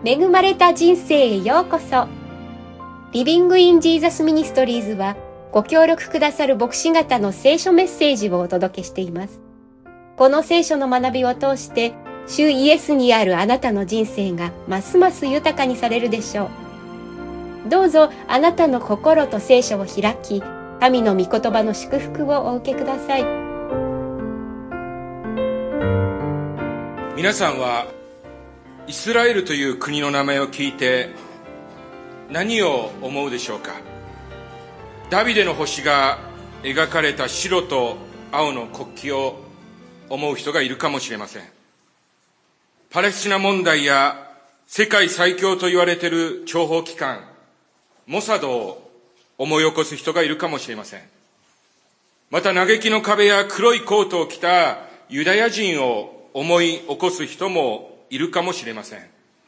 恵まれた人生へようこそ。リビングインジーザスミニストリーズはご協力くださる牧師方の聖書メッセージをお届けしています。この聖書の学びを通して主イエスにあるあなたの人生がますます豊かにされるでしょう。どうぞあなたの心と聖書を開き、神の御言葉の祝福をお受けください。 皆さんはイスラエルという国の名前を聞いて何を思うでしょうか。ダビデの星が描かれた白と青の国旗を思う人がいるかもしれません。パレスチナ問題や世界最強と言われている諜報機関モサドを思い起こす人がいるかもしれません。また嘆きの壁や黒いコートを着たユダヤ人を思い起こす人もいるかもしれません。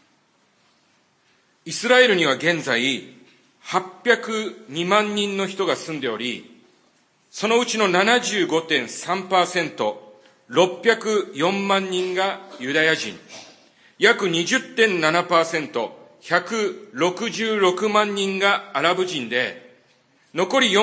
イスラエルには現在802万人の人が住んでおり、そのうちの 75.3%、604万人がユダヤ人、約 20.7%、166万人がアラブ人で、残り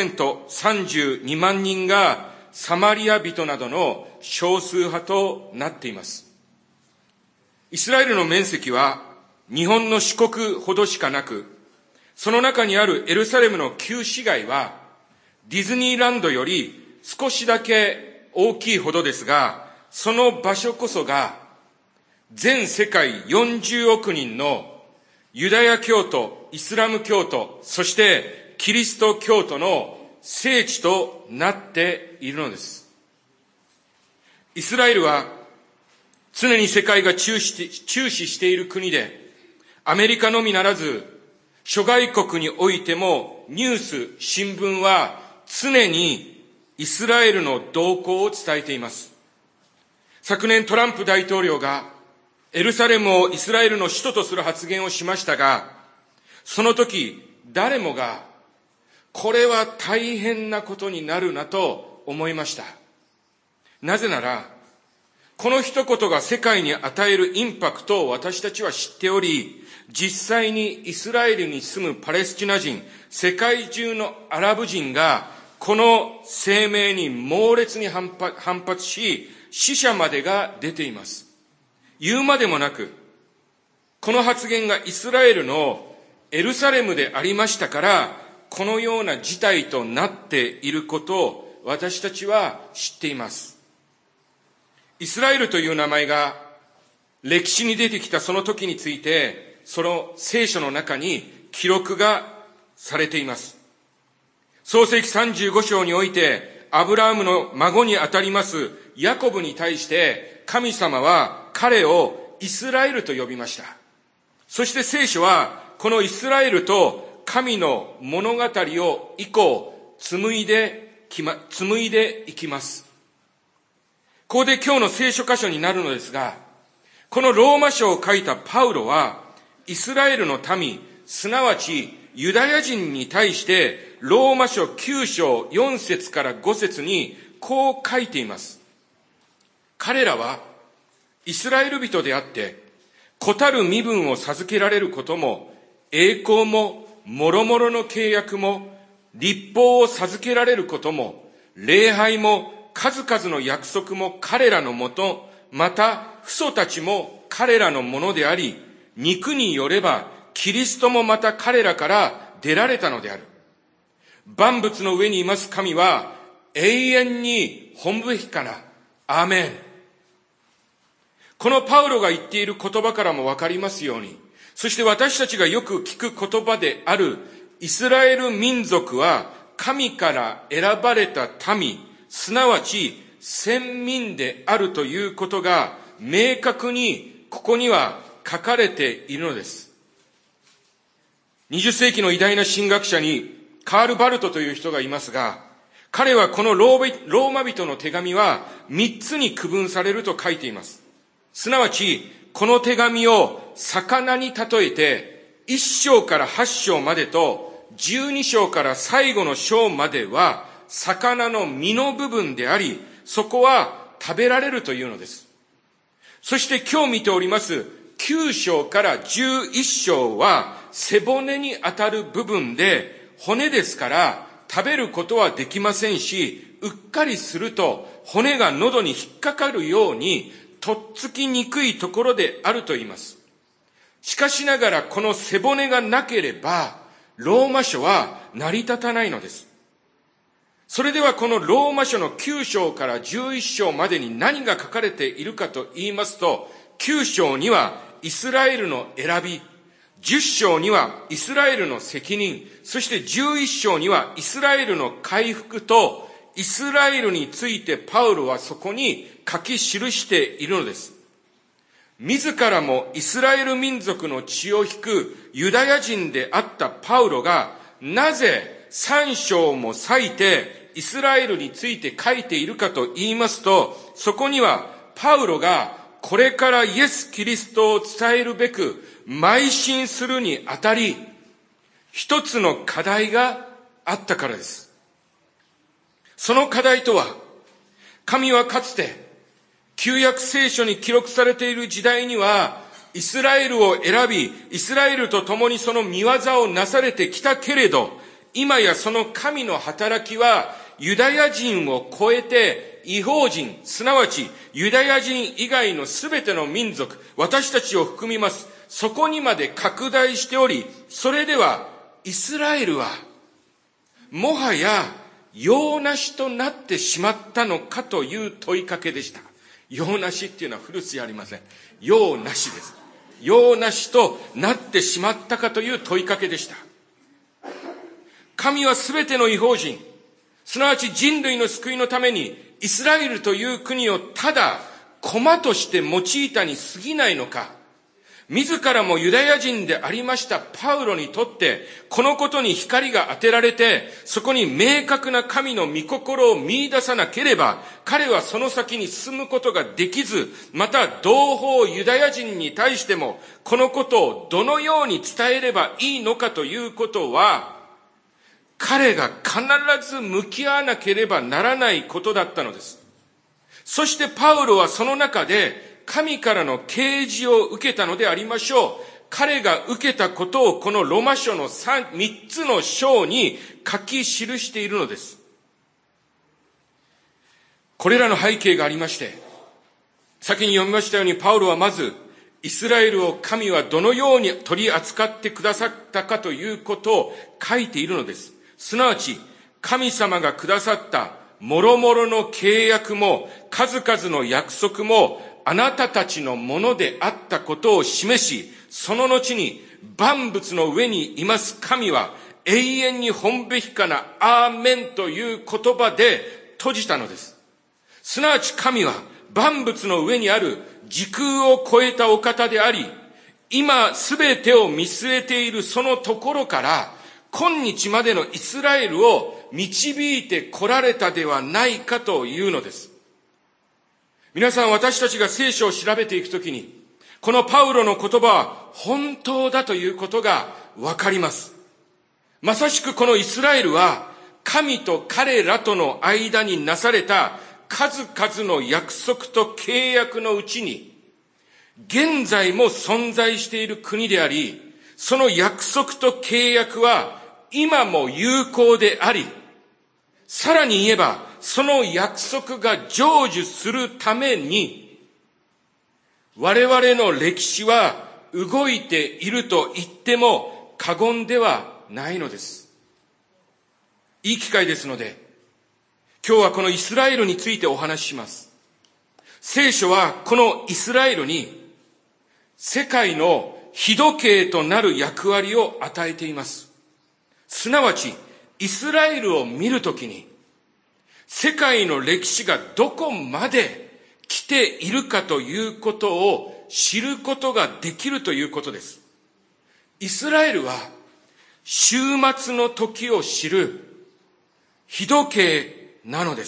4%、32万人がサマリア人などの少数派となっています。イスラエルの面積は日本の四国ほどしかなく、その中にあるエルサレムの旧市街はディズニーランドより少しだけ大きいほどですが、その場所こそが全世界40億人のユダヤ教徒、イスラム教徒、そしてキリスト教徒の聖地となっているのです。イスラエルは常に世界が注視している国で、アメリカのみならず諸外国においてもニュース、新聞は常にイスラエルの動向を伝えています。昨年トランプ大統領がエルサレムをイスラエルの首都とする発言をしましたが、その時誰もがこれは大変なことになるなと思いました。なぜならこの一言が世界に与えるインパクトを私たちは知っており、実際にイスラエルに住むパレスチナ人、世界中のアラブ人がこの声明に猛烈に反発し、死者までが出ています。言うまでもなく、この発言がイスラエルのエルサレムでありましたから、このような事態となっていることを私たちは知っています。イスラエルという名前が歴史に出てきたその時について、その聖書の中に記録がされています。創世記35章において、アブラハムの孫にあたりますヤコブに対して神様は彼をイスラエルと呼びました。そして聖書はこのイスラエルと神の物語を以降紡いでいきます。ここで今日の聖書箇所になるのですが、このローマ書を書いたパウロは、イスラエルの民、すなわちユダヤ人に対して、ローマ書9章4節から5節にこう書いています。彼らはイスラエル人であって、子たる身分を授けられることも、栄光も、もろもろの契約も、立法を授けられることも、礼拝も、数々の約束も彼らのもと、また父祖たちも彼らのものであり、肉によればキリストもまた彼らから出られたのである。万物の上にいます神は永遠に本ぶべきかな。アーメン。このパウロが言っている言葉からもわかりますように、そして私たちがよく聞く言葉であるイスラエル民族は神から選ばれた民、すなわち先民であるということが明確にここには書かれているのです。20世紀の偉大な神学者にカール・バルトという人がいますが、彼はこのローマ人の手紙は3つに区分されると書いています。すなわちこの手紙を魚に例えて1章から8章までと12章から最後の章までは魚の身の部分であり、そこは食べられるというのです。そして今日見ております 9章から11章は背骨にあたる部分で骨ですから食べることはできませんし、うっかりすると骨が喉に引っかかるようにとっつきにくいところであると言います。しかしながらこの背骨がなければローマ書は成り立たないのです。それではこのローマ書の9章から11章までに何が書かれているかと言いますと、9章にはイスラエルの選び、10章にはイスラエルの責任、そして11章にはイスラエルの回復と、イスラエルについてパウロはそこに書き記しているのです。自らもイスラエル民族の血を引くユダヤ人であったパウロが、なぜ3章も割いてイスラエルについて書いているかと言いますと、そこにはパウロがこれからイエス・キリストを伝えるべく邁進するにあたり、一つの課題があったからです。その課題とは、神はかつて旧約聖書に記録されている時代には、イスラエルを選び、イスラエルと共にその御業をなされてきたけれど、今やその神の働きはユダヤ人を超えて異邦人、すなわちユダヤ人以外のすべての民族、私たちを含みます。そこにまで拡大しており、それではイスラエルはもはや用なしとなってしまったのかという問いかけでした。用なしっていうのは古巣じゃありません。用なしです。用なしとなってしまったかという問いかけでした。神はすべての異邦人、すなわち人類の救いのためにイスラエルという国をただ駒として用いたに過ぎないのか、自らもユダヤ人でありましたパウロにとってこのことに光が当てられて、そこに明確な神の御心を見出さなければ、彼はその先に進むことができず、また同胞ユダヤ人に対してもこのことをどのように伝えればいいのかということは、彼が必ず向き合わなければならないことだったのです。そしてパウロはその中で神からの啓示を受けたのでありましょう。彼が受けたことをこのロマ書の3つの章に書き記しているのです。これらの背景がありまして、先に読みましたようにパウロはまずイスラエルを神はどのように取り扱ってくださったかということを書いているのです。すなわち神様がくださった諸々の契約も数々の約束もあなたたちのものであったことを示し、その後に万物の上にいます神は永遠に本べきかなアーメンという言葉で閉じたのです。すなわち神は万物の上にある時空を超えたお方であり、今すべてを見据えているそのところから今日までのイスラエルを導いて来られたではないかというのです。皆さん、私たちが聖書を調べていくときに、このパウロの言葉は本当だということがわかります。まさしくこのイスラエルは神と彼らとの間になされた数々の約束と契約のうちに、現在も存在している国であり、その約束と契約は今も有効であり、さらに言えばその約束が成就するために、我々の歴史は動いていると言っても過言ではないのです。いい機会ですので、今日はこのイスラエルについてお話しします。聖書はこのイスラエルに世界の日時計となる役割を与えています。すなわち、イスラエルを見るときに、世界の歴史がどこまで来ているかということを知ることができるということです。イスラエルは終末の時を知る日時計なのです。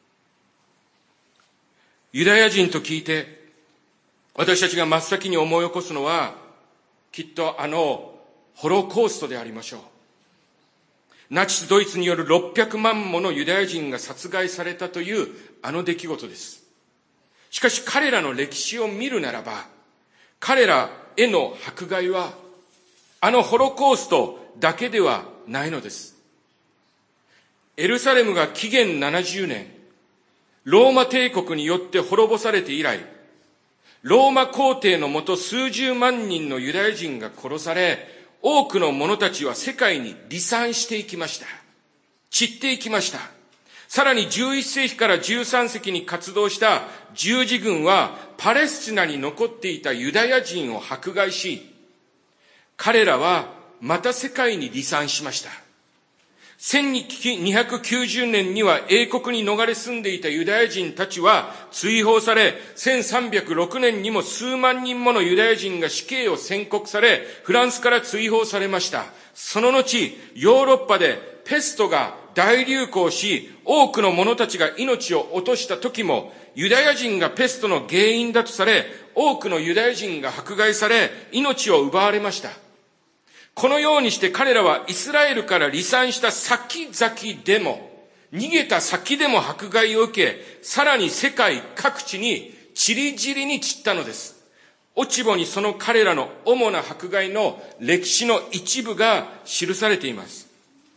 ユダヤ人と聞いて、私たちが真っ先に思い起こすのは、きっとホロコーストでありましょう。ナチスドイツによる600万ものユダヤ人が殺害されたという出来事です。しかし彼らの歴史を見るならば、 彼らへの迫害は、あのホロコーストだけではないのです。エルサレムが紀元70年、ローマ帝国によって滅ぼされて以来、ローマ皇帝のもと数十万人のユダヤ人が殺され、多くの者たちは世界に離散していきました。散っていきました。さらに11世紀から13世紀に活動した十字軍はパレスチナに残っていたユダヤ人を迫害し、彼らはまた世界に離散しました。1290年には英国に逃れ住んでいたユダヤ人たちは追放され、1306年にも数万人ものユダヤ人が死刑を宣告され、フランスから追放されました。その後、ヨーロッパでペストが大流行し、多くの者たちが命を落とした時も、ユダヤ人がペストの原因だとされ、多くのユダヤ人が迫害され、命を奪われました。このようにして彼らはイスラエルから離散した先々でも、逃げた先でも迫害を受け、さらに世界各地に散り散りに散ったのです。落ち穂にその彼らの主な迫害の歴史の一部が記されています。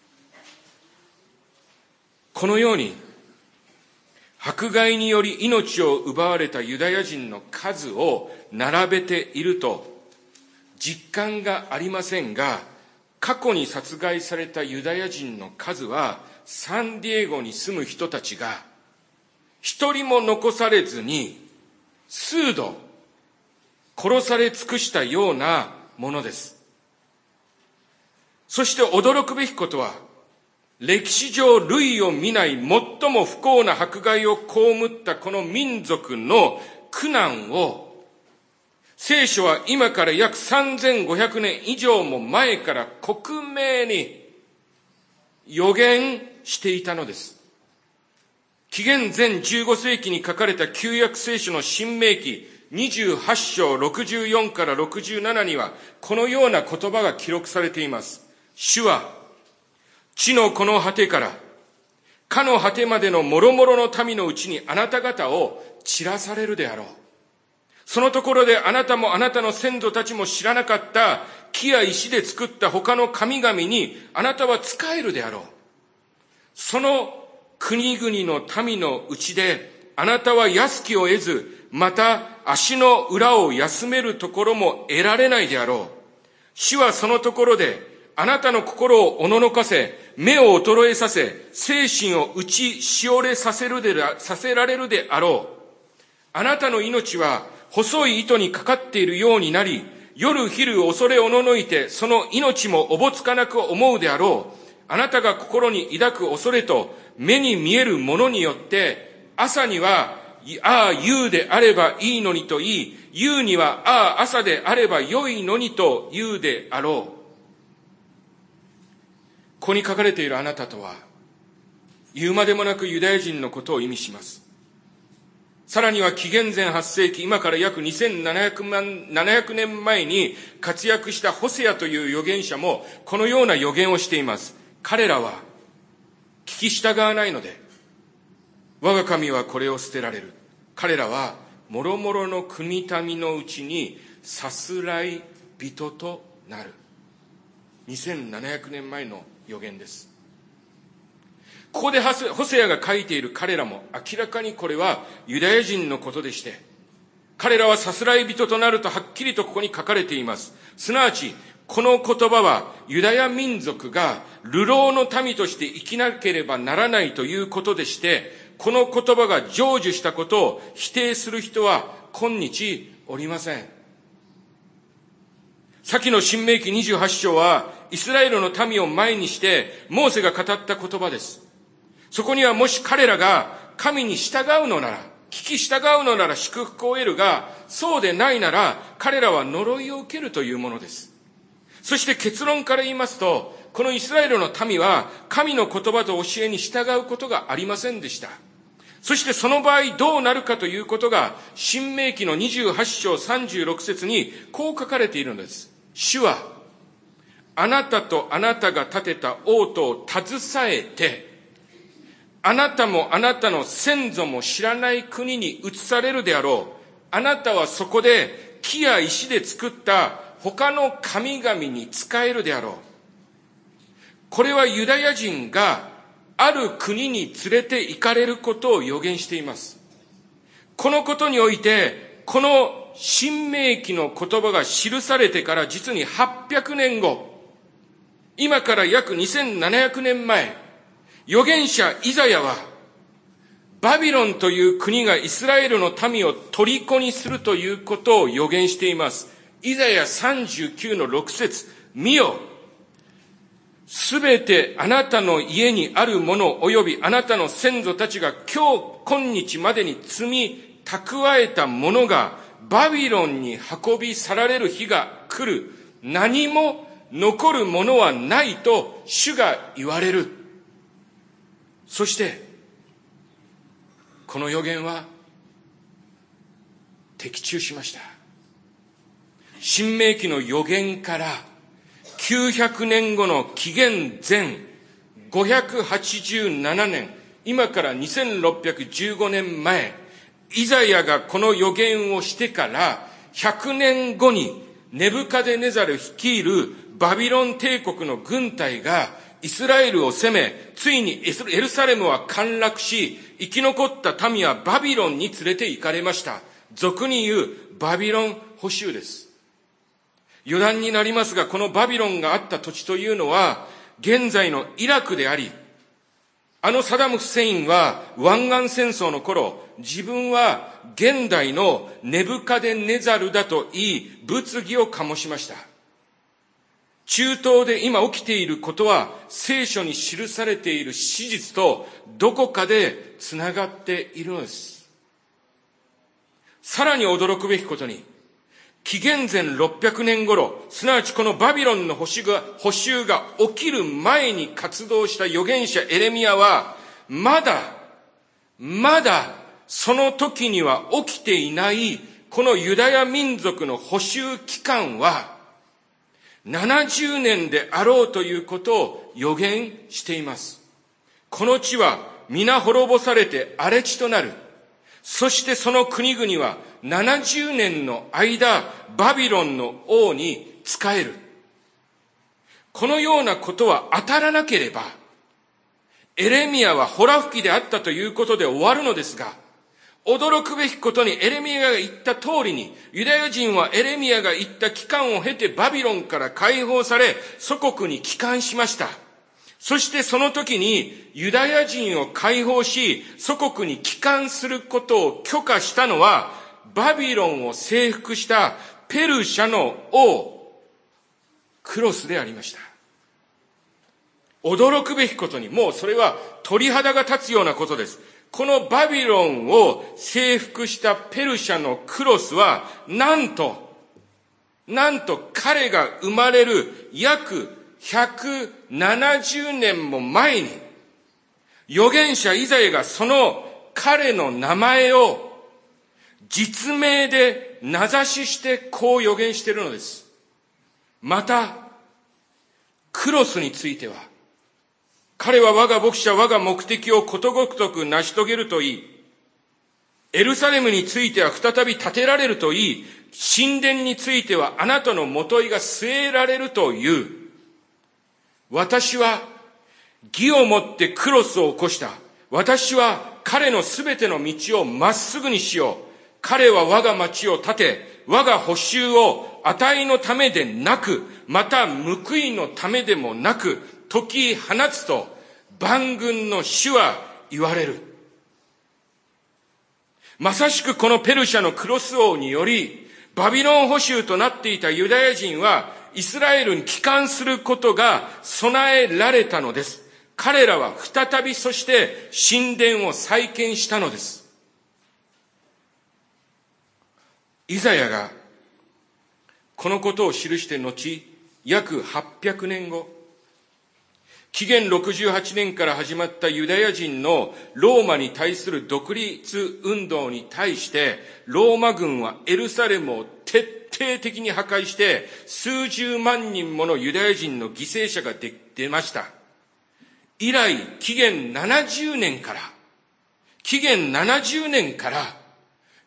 このように、迫害により命を奪われたユダヤ人の数を並べていると、実感がありませんが、過去に殺害されたユダヤ人の数は、サンディエゴに住む人たちが、一人も残されずに、数度、殺され尽くしたようなものです。そして驚くべきことは、歴史上類を見ない最も不幸な迫害を被ったこの民族の苦難を、聖書は今から約3500年以上も前から克明に予言していたのです。紀元前15世紀に書かれた旧約聖書の新明記28章64から67にはこのような言葉が記録されています。主は地のこの果てからかの果てまでの諸々の民のうちにあなた方を散らされるであろう。そのところであなたもあなたの先祖たちも知らなかった木や石で作った他の神々にあなたは仕えるであろう。その国々の民のうちであなたは安きを得ず、また足の裏を休めるところも得られないであろう。主はそのところであなたの心をおののかせ、目を衰えさせ、精神を打ちしおれさせられるであろう。あなたの命は細い糸にかかっているようになり、夜昼恐れおののいて、その命もおぼつかなく思うであろう。あなたが心に抱く恐れと目に見えるものによって、朝には、ああ、夕であればいいのにと言い、夕には、ああ、朝であれば良いのにと言うであろう。ここに書かれているあなたとは、言うまでもなくユダヤ人のことを意味します。さらには紀元前8世紀、今から約2700年前に活躍したホセアという預言者もこのような預言をしています。彼らは聞き従わないので、我が神はこれを捨てられる。彼らは諸々の国民のうちにさすらい人となる。2700年前の預言です。ここでホセアが書いている彼らも明らかにこれはユダヤ人のことでして、彼らはさすらい人となるとはっきりとここに書かれています。すなわちこの言葉はユダヤ民族が流浪の民として生きなければならないということでして、この言葉が成就したことを否定する人は今日おりません。先の新明記28章はイスラエルの民を前にしてモーセが語った言葉です。そこにはもし彼らが神に従うのなら、聞き従うのなら祝福を得るが、そうでないなら彼らは呪いを受けるというものです。そして結論から言いますと、このイスラエルの民は神の言葉と教えに従うことがありませんでした。そしてその場合どうなるかということが、新明記の28章36節にこう書かれているのです。主は、あなたとあなたが立てた王都を携えて、あなたもあなたの先祖も知らない国に移されるであろう。あなたはそこで木や石で作った他の神々に仕えるであろう。これはユダヤ人がある国に連れて行かれることを予言しています。このことにおいて、この新明記の言葉が記されてから実に800年後、今から約2700年前、預言者イザヤは、バビロンという国がイスラエルの民を虜にするということを予言しています。イザヤ39の6節、見よ、すべてあなたの家にあるもの及びあなたの先祖たちが今日までに積み蓄えたものがバビロンに運び去られる日が来る。何も残るものはないと主が言われる。そしてこの予言は的中しました。新明記の予言から900年後の紀元前587年、今から2615年前、イザヤがこの予言をしてから100年後にネブカデネザル率いるバビロン帝国の軍隊がイスラエルを攻め、ついにエルサレムは陥落し、生き残った民はバビロンに連れて行かれました。俗に言うバビロン捕囚です。余談になりますが、このバビロンがあった土地というのは現在のイラクであり、サダム・フセインは湾岸戦争の頃、自分は現代のネブカデネザルだと言い、物議を醸しました。中東で今起きていることは聖書に記されている史実とどこかでつながっているのです。さらに驚くべきことに、紀元前600年頃、すなわちこのバビロンの捕囚が起きる前に活動した預言者エレミヤは、まだその時には起きていないこのユダヤ民族の捕囚期間は70年であろうということを予言しています。この地は皆滅ぼされて荒れ地となる。そしてその国々は70年の間、バビロンの王に仕える。このようなことは当たらなければ、エレミヤはホラ吹きであったということで終わるのですが、驚くべきことにエレミヤが言った通りに、ユダヤ人はエレミヤが言った期間を経てバビロンから解放され、祖国に帰還しました。そしてその時にユダヤ人を解放し、祖国に帰還することを許可したのは、バビロンを征服したペルシャの王、クロスでありました。驚くべきことに、もうそれは鳥肌が立つようなことです。このバビロンを征服したペルシャのクロスは、なんと彼が生まれる約170年も前に、預言者イザヤがその彼の名前を実名で名指ししてこう予言しているのです。また、クロスについては、彼は我が牧者、我が目的をことごとく成し遂げるといい、エルサレムについては再び建てられるといい、神殿についてはあなたの元いが据えられるという。私は義をもってクロスを起こした。私は彼のすべての道をまっすぐにしよう。彼は我が町を建て、我が捕囚を値のためでなく、また報いのためでもなく、解き放つと万軍の主は言われる。まさしくこのペルシャのクロス王により、バビロン捕囚となっていたユダヤ人は、イスラエルに帰還することが備えられたのです。彼らは再びそして神殿を再建したのです。イザヤがこのことを記して後、約800年後、紀元68年から始まったユダヤ人のローマに対する独立運動に対して、ローマ軍はエルサレムを徹底的に破壊して、数十万人ものユダヤ人の犠牲者が出ました。以来、紀元70年から、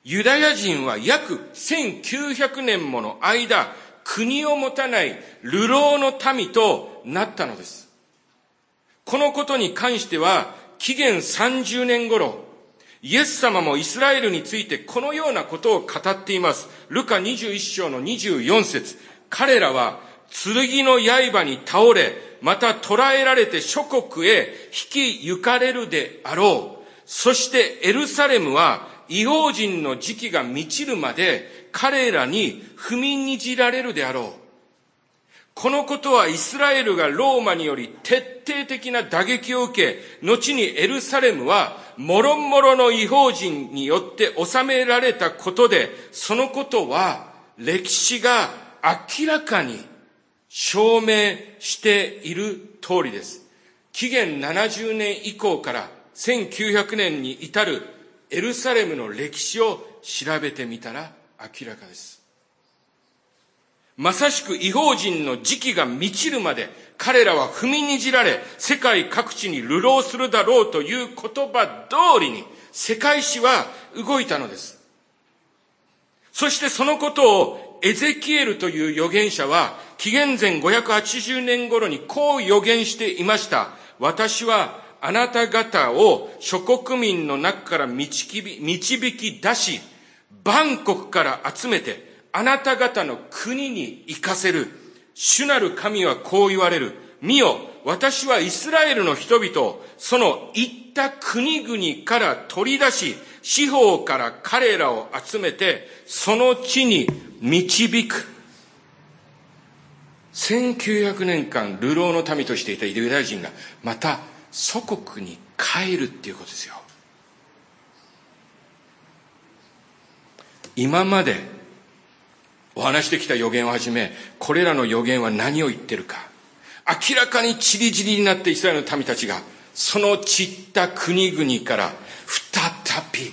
ユダヤ人は約1900年もの間、国を持たない流浪の民となったのです。このことに関しては、紀元30年頃、イエス様もイスラエルについてこのようなことを語っています。ルカ21章の24節。彼らは剣の刃に倒れ、また捕らえられて諸国へ引き行かれるであろう。そしてエルサレムは異邦人の時期が満ちるまで彼らに踏みにじられるであろう。このことはイスラエルがローマにより徹底的な打撃を受け、後にエルサレムはもろもろの異邦人によって治められたことで、そのことは歴史が明らかに証明している通りです。紀元70年以降から1900年に至るエルサレムの歴史を調べてみたら明らかです。まさしく異邦人の時期が満ちるまで彼らは踏みにじられ、世界各地に流浪するだろうという言葉通りに世界史は動いたのです。そしてそのことをエゼキエルという預言者は紀元前580年頃にこう預言していました。私はあなた方を諸国民の中から導き出し、万国から集めてあなた方の国に行かせる。主なる神はこう言われる。見よ、私はイスラエルの人々をその行った国々から取り出し、四方から彼らを集めてその地に導く。1900年間流浪の民としていたユダヤ人がまた祖国に帰るっていうことですよ。今までお話してきた預言をはじめ、これらの預言は何を言ってるか。明らかに散り散りになってイスラエルの民たちがその散った国々から再び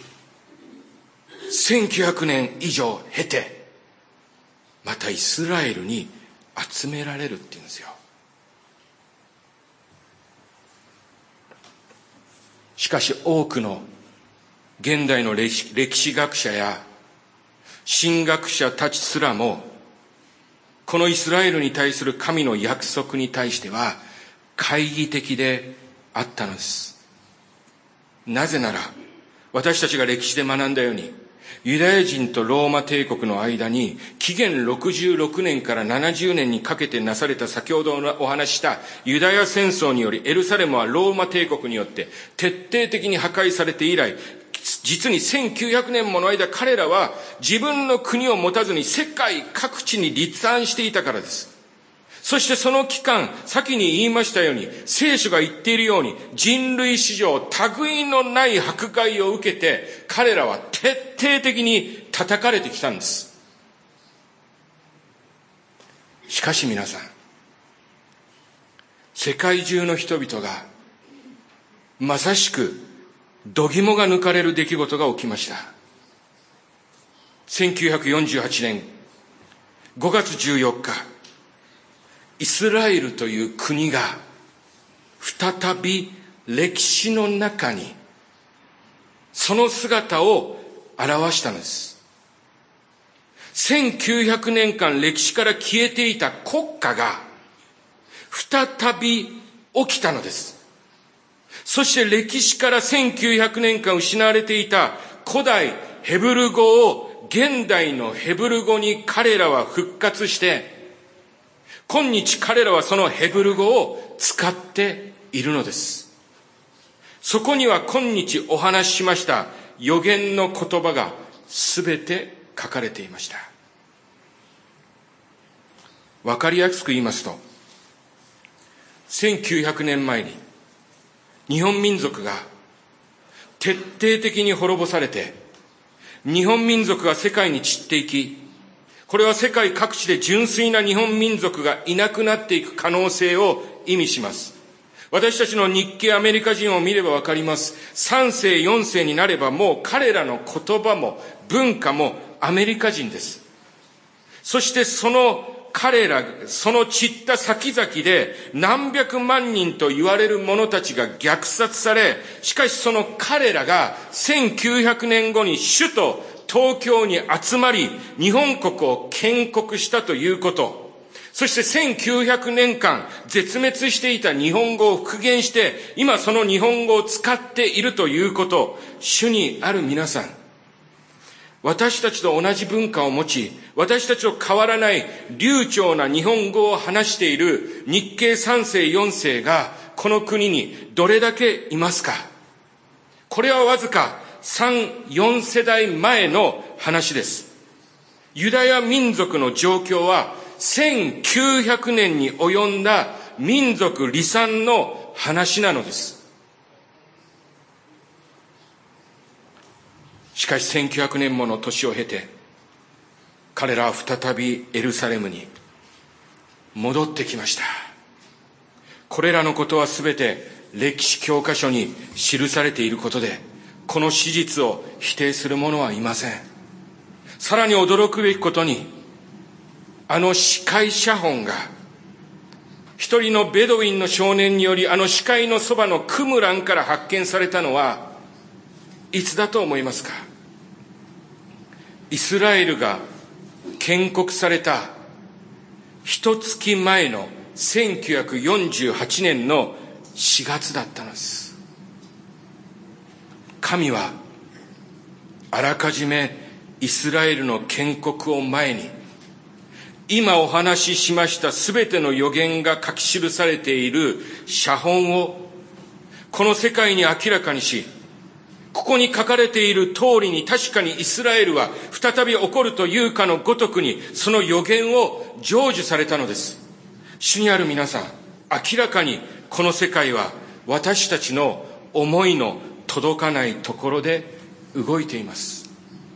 1900年以上経てまたイスラエルに集められるっていうんですよ。しかし多くの現代の歴史学者や神学者たちすらもこのイスラエルに対する神の約束に対しては懐疑的であったのです。なぜなら私たちが歴史で学んだようにユダヤ人とローマ帝国の間に紀元66年から70年にかけてなされた先ほどお話ししたユダヤ戦争によりエルサレムはローマ帝国によって徹底的に破壊されて以来、実に1900年もの間彼らは自分の国を持たずに世界各地に立案していたからです。そしてその期間、先に言いましたように聖書が言っているように人類史上類のない迫害を受けて彼らは徹底的に叩かれてきたんです。しかし皆さん、世界中の人々がまさしく度肝が抜かれる出来事が起きました。1948年5月14日、イスラエルという国が再び歴史の中にその姿を表したのです。1900年間歴史から消えていた国家が再び起きたのです。そして歴史から1900年間失われていた古代ヘブル語を現代のヘブル語に彼らは復活して、今日彼らはそのヘブル語を使っているのです。そこには今日お話ししました預言の言葉がすべて書かれていました。わかりやすく言いますと、1900年前に日本民族が徹底的に滅ぼされて、日本民族が世界に散っていき、これは世界各地で純粋な日本民族がいなくなっていく可能性を意味します。私たちの日系アメリカ人を見ればわかります。3世4世になればもう彼らの言葉も文化もアメリカ人です。そしてその彼ら、その散った先々で何百万人と言われる者たちが虐殺され、しかしその彼らが1900年後に主と東京に集まり、日本国を建国したということ、そして1900年間絶滅していた日本語を復元して、今その日本語を使っているということ、主にある皆さん、私たちと同じ文化を持ち、私たちと変わらない流暢な日本語を話している日系3世4世がこの国にどれだけいますか？これはわずか3、4世代前の話です。ユダヤ民族の状況は1900年に及んだ民族離散の話なのです。しかし1900年もの年を経て、彼らは再びエルサレムに戻ってきました。これらのことはすべて歴史教科書に記されていることで、この史実を否定する者はいません。さらに驚くべきことに、あの死海写本が一人のベドウィンの少年により、あの死海のそばのクムランから発見されたのはいつだと思いますか？イスラエルが建国された一月前の1948年の4月だったのです。神はあらかじめイスラエルの建国を前に、今お話ししましたすべての予言が書き記されている写本をこの世界に明らかにし、ここに書かれている通りに確かにイスラエルは再び起こるというかのごとくに、その予言を成就されたのです。主にある皆さん、明らかにこの世界は私たちの思いの届かないところで動いています。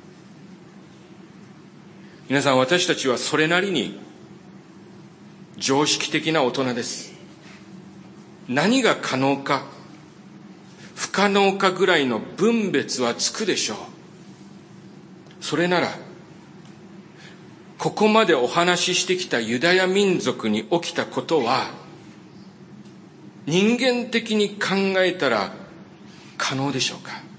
皆さん、私たちはそれなりに常識的な大人です。何が可能か不可能かぐらいの分別はつくでしょう。それなら、ここまでお話ししてきたユダヤ民族に起きたことは、人間的に考えたら可能でしょうか？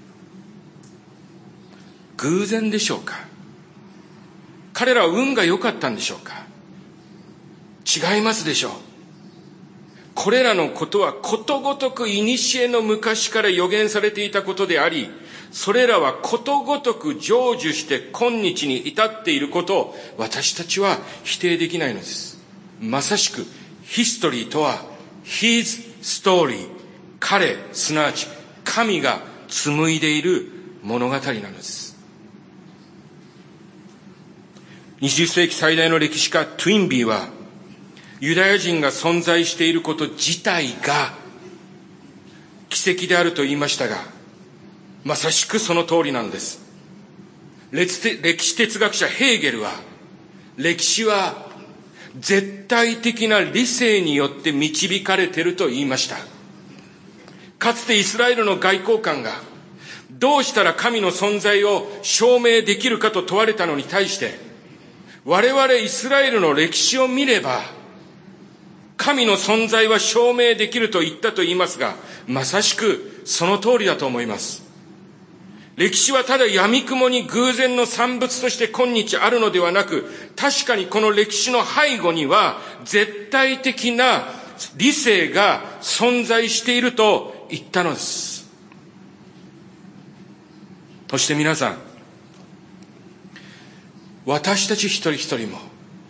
偶然でしょうか？彼らは運が良かったんでしょうか？違いますでしょう。これらのことはことごとく古の昔から予言されていたことであり、それらはことごとく成就して今日に至っていることを私たちは否定できないのです。まさしくヒストリーとは His story、 彼すなわち神が紡いでいる物語なのです。20世紀最大の歴史家トゥインビーは、ユダヤ人が存在していること自体が奇跡であると言いましたが、まさしくその通りなのです。歴史哲学者ヘーゲルは、歴史は絶対的な理性によって導かれていると言いました。かつてイスラエルの外交官がどうしたら神の存在を証明できるかと問われたのに対して、我々イスラエルの歴史を見れば神の存在は証明できると言ったと言いますが、まさしくその通りだと思います。歴史はただ闇雲に偶然の産物として今日あるのではなく、確かにこの歴史の背後には絶対的な理性が存在していると言ったのです。そして皆さん、私たち一人一人も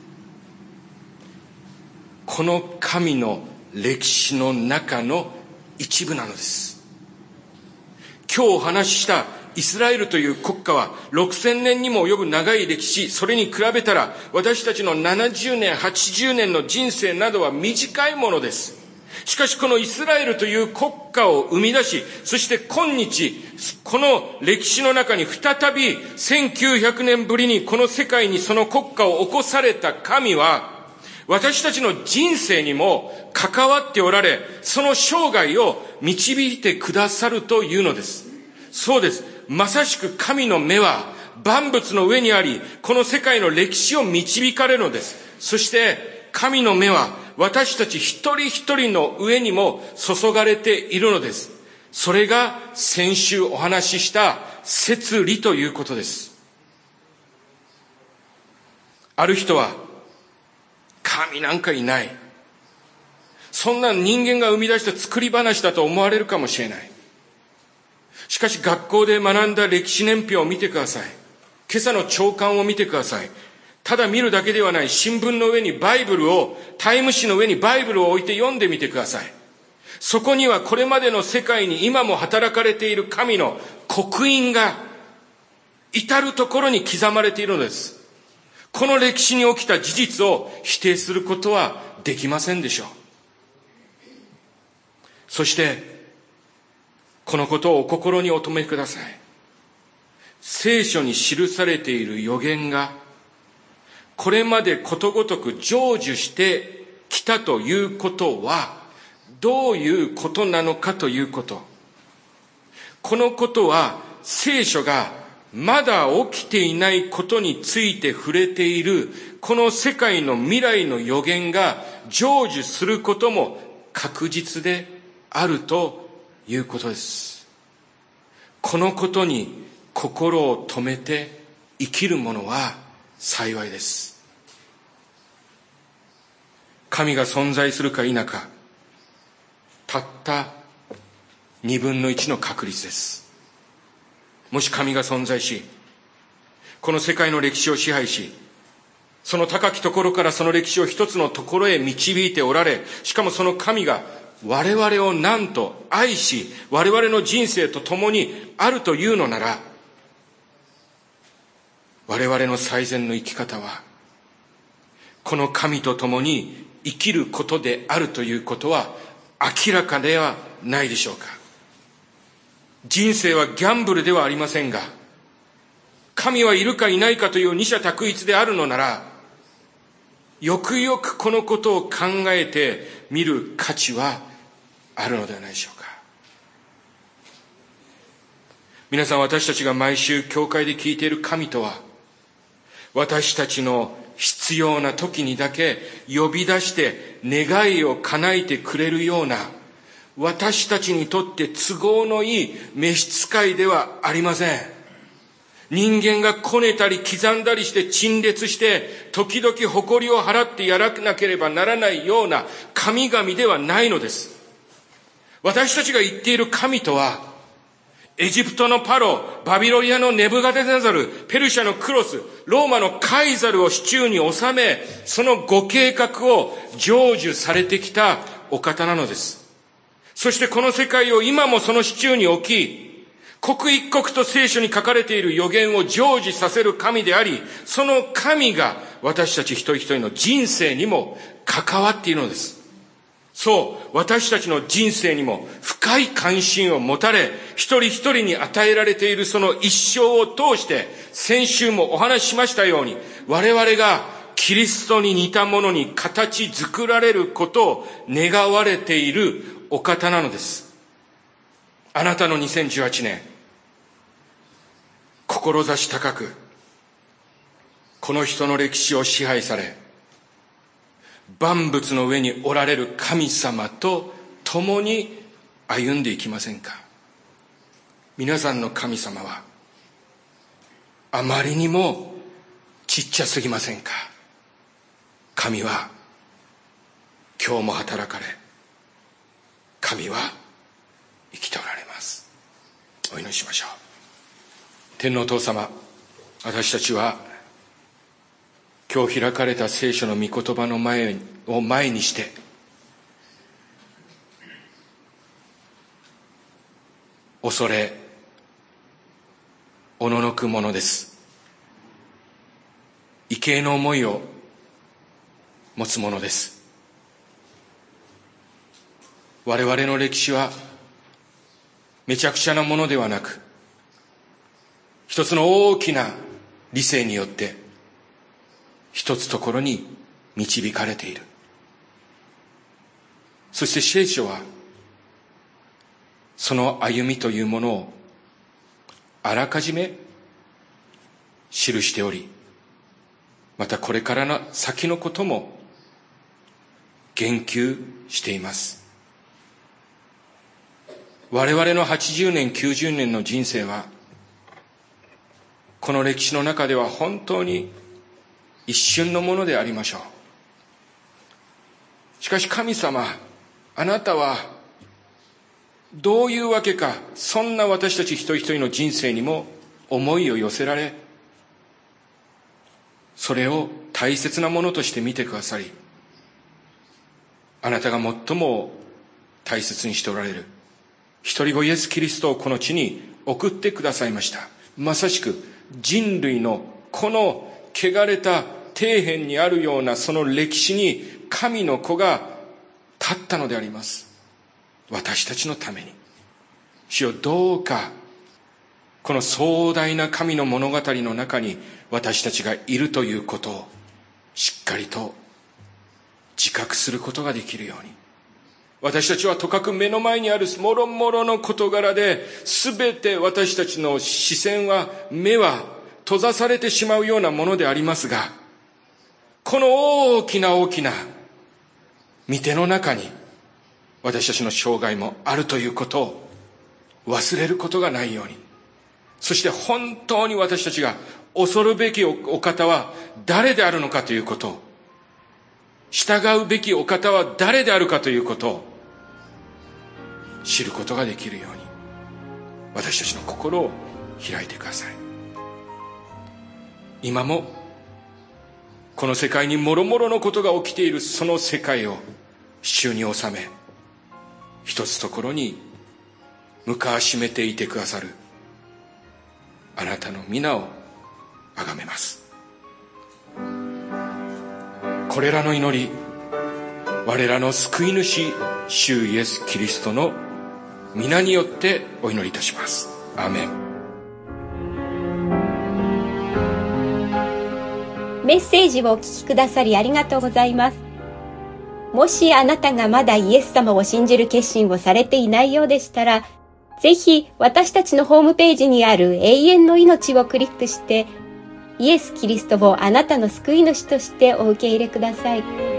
この神の歴史の中の一部なのです。今日お話ししたイスラエルという国家は6000年にも及ぶ長い歴史、それに比べたら私たちの70年、80年の人生などは短いものです。しかしこのイスラエルという国家を生み出し、そして今日この歴史の中に再び1900年ぶりにこの世界にその国家を起こされた神は、私たちの人生にも関わっておられ、その生涯を導いてくださるというのです。そうです。まさしく神の目は万物の上にあり、この世界の歴史を導かれるのです。そして神の目は私たち一人一人の上にも注がれているのです。それが先週お話しした摂理ということです。 ある人は、神なんかいない。そんな人間が生み出した作り話だと思われるかもしれない。しかし学校で学んだ歴史年表を見てください。今朝の朝刊を見てください。ただ見るだけではない。新聞の上にバイブルを、タイム誌の上にバイブルを置いて読んでみてください。そこにはこれまでの世界に今も働かれている神の刻印が至るところに刻まれているのです。この歴史に起きた事実を否定することはできませんでしょう。そしてこのことをお心にお留めください。聖書に記されている預言がこれまでことごとく成就してきたということはどういうことなのかということ。このことは聖書がまだ起きていないことについて触れているこの世界の未来の予言が成就することも確実であるということです。このことに心を留めて生きる者は幸いです。神が存在するか否か、たった2分の1の確率です。もし神が存在し、この世界の歴史を支配し、その高きところからその歴史を一つのところへ導いておられ、しかもその神が我々をなんと愛し、我々の人生と共にあるというのなら、我々の最善の生き方は、この神と共に生きることであるということは明らかではないでしょうか。人生はギャンブルではありませんが、神はいるかいないかという二者択一であるのなら、よくよくこのことを考えてみる価値はあるのではないでしょうか。皆さん、私たちが毎週教会で聞いている神とは、私たちの必要な時にだけ呼び出して願いを叶えてくれるような、私たちにとって都合のいい召使いではありません。人間がこねたり刻んだりして陳列して時々誇りを払ってやらなければならないような神々ではないのです。私たちが言っている神とは、エジプトのパロ、バビロニアのネブカデネザル、ペルシャのクロス、ローマのカイザルを手中に収め、そのご計画を成就されてきたお方なのです。そしてこの世界を今もその手中に置き、刻一刻と聖書に書かれている預言を成就させる神であり、その神が私たち一人一人の人生にも関わっているのです。そう、私たちの人生にも深い関心を持たれ、一人一人に与えられているその一生を通して、先週もお話ししましたように、我々がキリストに似たものに形作られることを願われているお方なのです。あなたの2018年、志高く、この人の歴史を支配され、万物の上におられる神様と共に歩んでいきませんか。皆さんの神様はあまりにもちっちゃすぎませんか。神は今日も働かれ、神は生きておられます。お祈りしましょう。天皇お父様、私たちは今日開かれた聖書の御言葉の前にして、恐れおののくものです。畏敬の思いを持つものです。我々の歴史はめちゃくちゃなものではなく、一つの大きな理性によって一つところに導かれている。そして聖書はその歩みというものをあらかじめ記しており、またこれからの先のことも言及しています。我々の80年90年の人生はこの歴史の中では本当に一瞬のものでありましょう。しかし神様、あなたはどういうわけか、そんな私たち一人一人の人生にも思いを寄せられ、それを大切なものとして見てくださり、あなたが最も大切にしておられる一人子イエス・キリストをこの地に送ってくださいました。まさしく人類のこの汚れた底辺にあるようなその歴史に神の子が立ったのであります。私たちのために。主よ、どうかこの壮大な神の物語の中に私たちがいるということをしっかりと自覚することができるように。私たちはとかく目の前にあるもろもろの事柄で、全て私たちの視線は、目は閉ざされてしまうようなものでありますが、この大きな大きな御手の中に私たちの生涯もあるということを忘れることがないように。そして本当に私たちが恐るべきお方は誰であるのかということを、従うべきお方は誰であるかということを知ることができるように、私たちの心を開いてください。今もこの世界にもろもろのことが起きているその世界を手中に収め、一つところに向かわしめていてくださるあなたの皆をあがめます。これらの祈り、我らの救い主主イエスキリストの皆によってお祈りいたします。アーメン。 メッセージをお聞きくださりありがとうございます。もしあなたがまだイエス様を信じる決心をされていないようでしたら、ぜひ私たちのホームページにある永遠の命をクリックして、イエス・キリストをあなたの救い主としてお受け入れください。